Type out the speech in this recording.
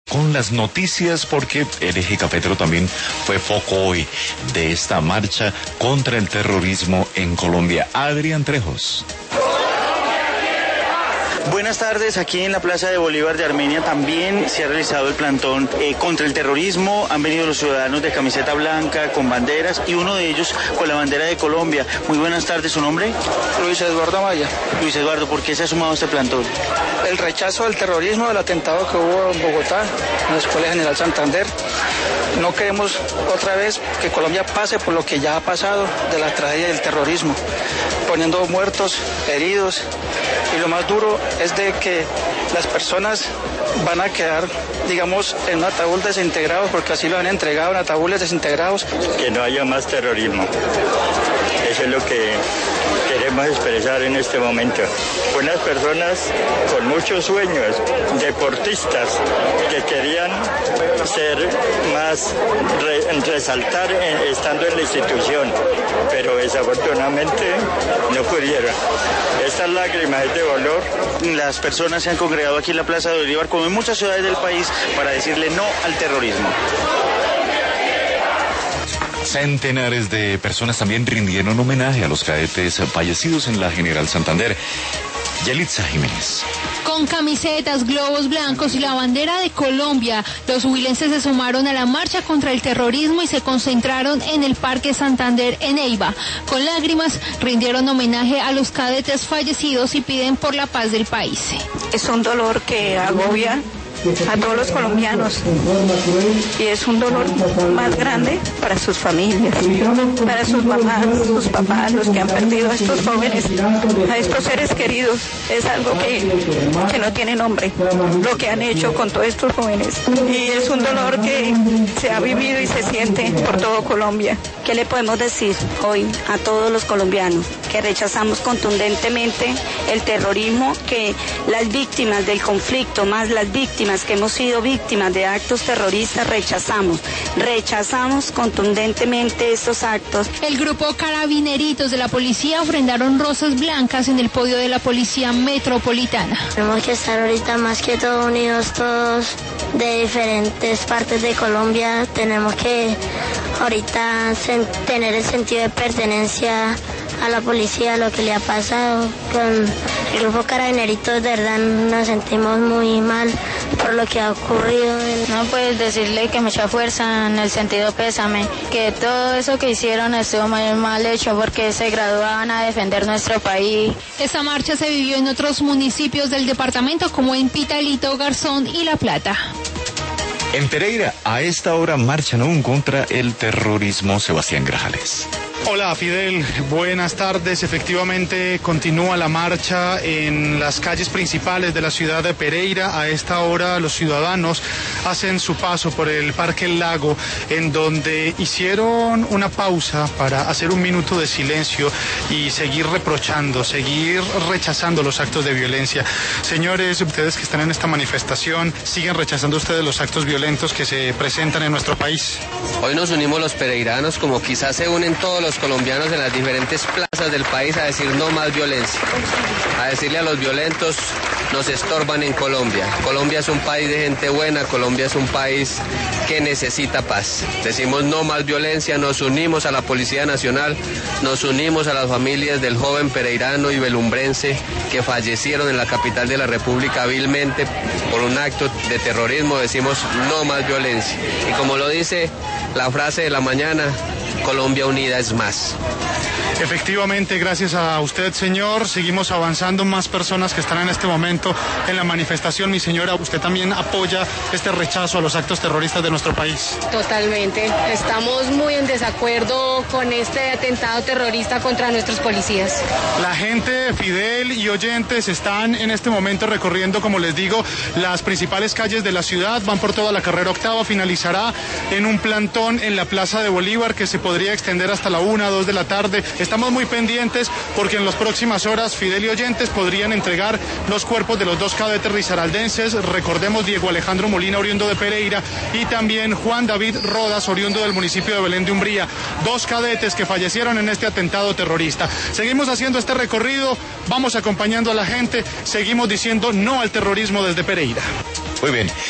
Con las noticias, porque el eje cafetero también fue foco hoy de esta marcha contra el terrorismo en Colombia. Adrián Trejos. Buenas tardes, aquí en la Plaza de Bolívar de Armenia también se ha realizado el plantón contra el terrorismo. Han venido los ciudadanos de camiseta blanca con banderas y uno de ellos con la bandera de Colombia. Muy buenas tardes, ¿su nombre? Luis Eduardo Amaya. Luis Eduardo, ¿por qué se ha sumado a este plantón? El rechazo del terrorismo, del atentado que hubo en Bogotá, en la Escuela General Santander. No queremos otra vez que Colombia pase por lo que ya ha pasado de la tragedia del terrorismo, poniendo muertos, heridos, y lo más duro es de que las personas van a quedar, digamos, en un ataúd desintegrados, porque así lo han entregado, en ataúdes desintegrados. Que no haya más terrorismo. Eso es lo que queremos expresar en este momento. Unas personas con muchos sueños, deportistas, que querían ser más, resaltar estando en la institución, pero desafortunadamente no pudieron. Estas lágrimas es de dolor. Las personas se han congregado aquí en la Plaza de Bolívar, como en muchas ciudades del país, para decirle no al terrorismo. Centenares de personas también rindieron homenaje a los cadetes fallecidos en la General Santander. Yelitza Jiménez. Con camisetas, globos blancos y la bandera de Colombia, los huilenses se sumaron a la marcha contra el terrorismo y se concentraron en el Parque Santander en Neiva. Con lágrimas rindieron homenaje a los cadetes fallecidos y piden por la paz del país. Es un dolor que agobia a todos los colombianos y es un dolor más grande para sus familias, para sus mamás, sus papás, los que han perdido a estos jóvenes, a estos seres queridos. Es algo que no tiene nombre, lo que han hecho con todos estos jóvenes, y es un dolor que se ha vivido y se siente por todo Colombia. ¿Qué le podemos decir hoy a todos los colombianos? Que rechazamos contundentemente el terrorismo, que las víctimas del conflicto, más las víctimas que hemos sido víctimas de actos terroristas, rechazamos contundentemente estos actos. El grupo Carabineritos de la policía ofrendaron rosas blancas en el podio de la Policía Metropolitana. Tenemos que estar ahorita más que todo unidos, todos de diferentes partes de Colombia. Tenemos que ahorita tener el sentido de pertenencia a la policía, lo que le ha pasado con el grupo Carabineritos. De verdad nos sentimos muy mal por lo que ha ocurrido. No, pues decirle que mucha fuerza, en el sentido pésame, que todo eso que hicieron estuvo muy mal hecho, porque se graduaban a defender nuestro país. Esta marcha se vivió en otros municipios del departamento, como en Pitalito, Garzón y La Plata. En Pereira, a esta hora marchan aún contra el terrorismo. Sebastián Grajales. Hola Fidel, buenas tardes. Efectivamente continúa la marcha en las calles principales de la ciudad de Pereira. A esta hora los ciudadanos hacen su paso por el Parque El Lago, en donde hicieron una pausa para hacer un minuto de silencio y seguir reprochando, seguir rechazando los actos de violencia. Señores, ustedes que están en esta manifestación, ¿siguen rechazando ustedes los actos violentos que se presentan en nuestro país? Hoy nos unimos los pereiranos, como quizás se unen todos los colombianos en las diferentes plazas del país, a decir no más violencia, a decirle a los violentos: nos estorban en Colombia. Colombia es un país de gente buena, Colombia es un país que necesita paz. Decimos no más violencia, nos unimos a la Policía Nacional, nos unimos a las familias del joven pereirano y belumbrense que fallecieron en la capital de la República vilmente por un acto de terrorismo. Decimos no más violencia. Y como lo dice la frase de la mañana, Colombia unida es más. Efectivamente, gracias a usted, señor, seguimos avanzando. Más personas que están en este momento en la manifestación. Mi señora, ¿usted también apoya este rechazo a los actos terroristas de nuestro país? Totalmente. Estamos muy en desacuerdo con este atentado terrorista contra nuestros policías. La gente, Fidel y oyentes, están en este momento recorriendo, como les digo, las principales calles de la ciudad. Van por toda la carrera octava. Finalizará en un plantón en la Plaza de Bolívar, que se podría extender hasta la 1, 2 de la tarde. Estamos muy pendientes porque en las próximas horas, Fidel y oyentes, podrían entregar los cuerpos de los dos cadetes risaraldenses. Recordemos, Diego Alejandro Molina, oriundo de Pereira, y también Juan David Rodas, oriundo del municipio de Belén de Umbría. Dos cadetes que fallecieron en este atentado terrorista. Seguimos haciendo este recorrido, vamos acompañando a la gente, seguimos diciendo no al terrorismo desde Pereira. Muy bien.